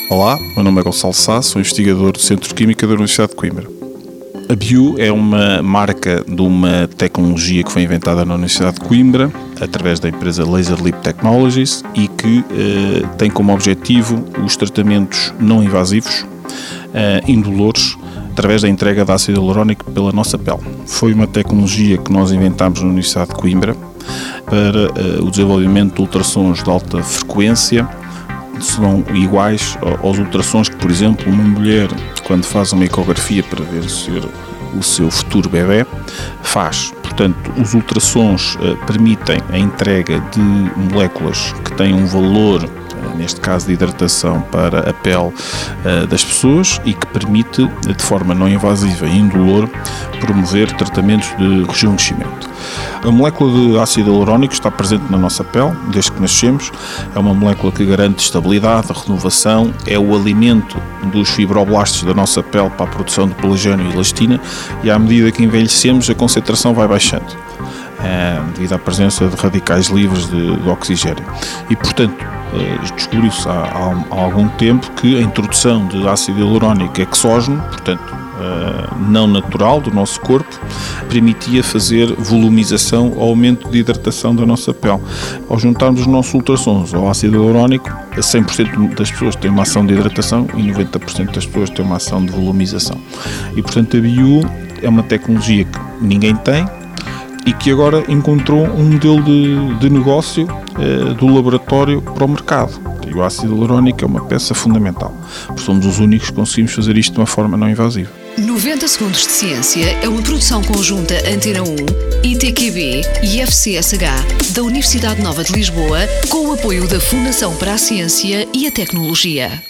Olá, meu nome é Gonçalo Sá, sou investigador do Centro de Química da Universidade de Coimbra. A Biu é uma marca de uma tecnologia que foi inventada na Universidade de Coimbra através da empresa Laser Lip Technologies e que tem como objetivo os tratamentos não invasivos, indolores, através da entrega de ácido hialurónico pela nossa pele. Foi uma tecnologia que nós inventámos na Universidade de Coimbra para o desenvolvimento de ultrassons de alta frequência. São iguais aos ultrassons que, por exemplo, uma mulher, quando faz uma ecografia para ver o seu futuro bebê, faz. Portanto, os ultrassons permitem a entrega de moléculas que têm um valor, neste caso de hidratação, para a pele das pessoas e que permite, de forma não invasiva e indolor, promover tratamentos de rejuvenescimento. A molécula de ácido hialurónico está presente na nossa pele desde que nascemos. É uma molécula que garante estabilidade, renovação, é o alimento dos fibroblastos da nossa pele para a produção de colagênio e elastina, e à medida que envelhecemos a concentração vai baixando, devido à presença de radicais livres de oxigênio. E, portanto, descobriu-se há algum tempo que a introdução de ácido hialurónico exógeno, portanto, não natural do nosso corpo, permitia fazer volumização ou aumento de hidratação da nossa pele. Ao juntarmos os nossos ultrassons ao ácido hialurónico, 100% das pessoas têm uma ação de hidratação e 90% das pessoas têm uma ação de volumização. E, portanto, a Biu é uma tecnologia que ninguém tem e que agora encontrou um modelo de negócio do laboratório para o mercado. E o ácido hialurónico é uma peça fundamental, porque somos os únicos que conseguimos fazer isto de uma forma não invasiva. 90 Segundos de Ciência é uma produção conjunta Antena 1, ITQB e FCSH da Universidade Nova de Lisboa, com o apoio da Fundação para a Ciência e a Tecnologia.